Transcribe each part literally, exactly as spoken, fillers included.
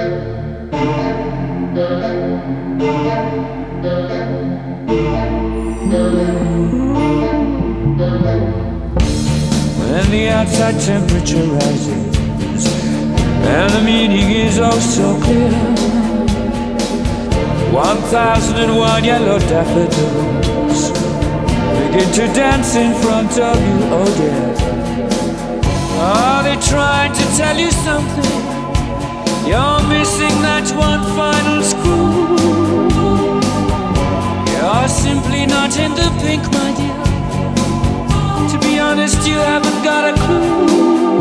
When the outside temperature rises and the meaning is oh so clear, one thousand and one yellow daffodils begin to dance in front of you, oh dear. Are they trying to tell you something? You're missing that one final screw. You're simply not in the pink, my dear. To be honest, you haven't got a clue.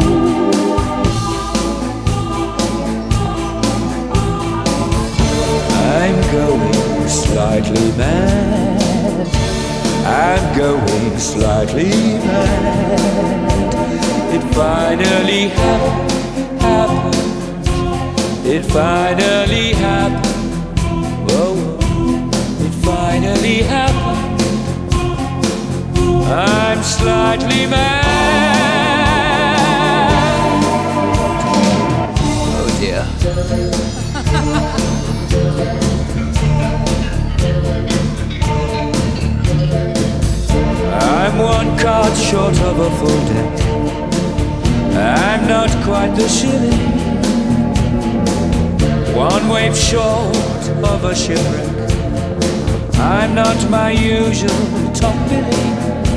I'm going slightly mad. I'm going slightly mad. It finally happened, happened. It finally happened. Whoa, it finally happened. I'm slightly mad. Oh dear. I'm one card short of a full deck. I'm not quite the shilling. One wave short of a shipwreck. I'm not my usual top billing.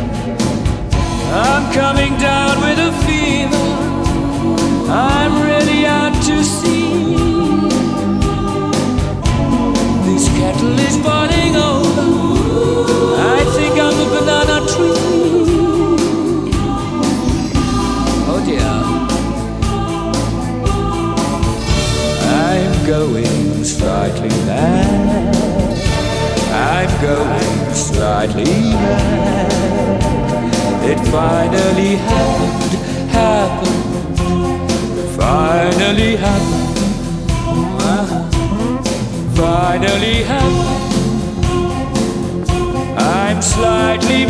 I'm coming down with a fever. I'm really out to sea. This kettle is boiling over. I think I'm a banana tree. Oh dear. I'm going slightly mad. I'm going slightly mad. It finally happened, happened. Finally happened. Uh-huh. Finally happened. I'm slightly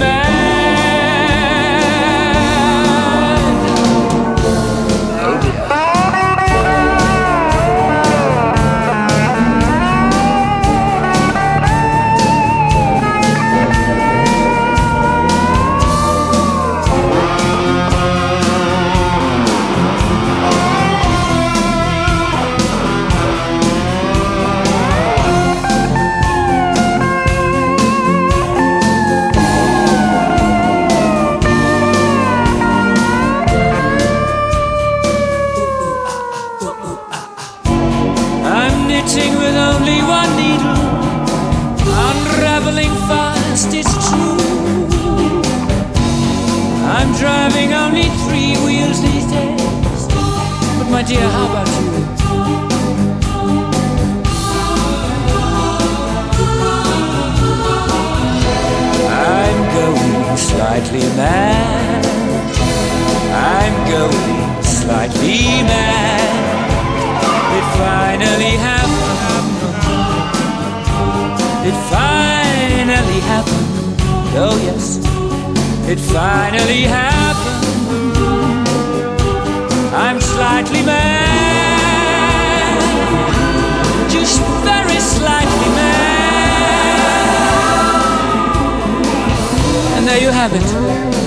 mad. Oh dear. With only one needle, unraveling fast, it's true. I'm driving only three wheels these days. But my dear, how about you? I'm going slightly mad. I'm going slightly mad. It finally happened. It finally happened. Oh yes, it finally happened. I'm slightly mad. Just very slightly mad. And there you have it.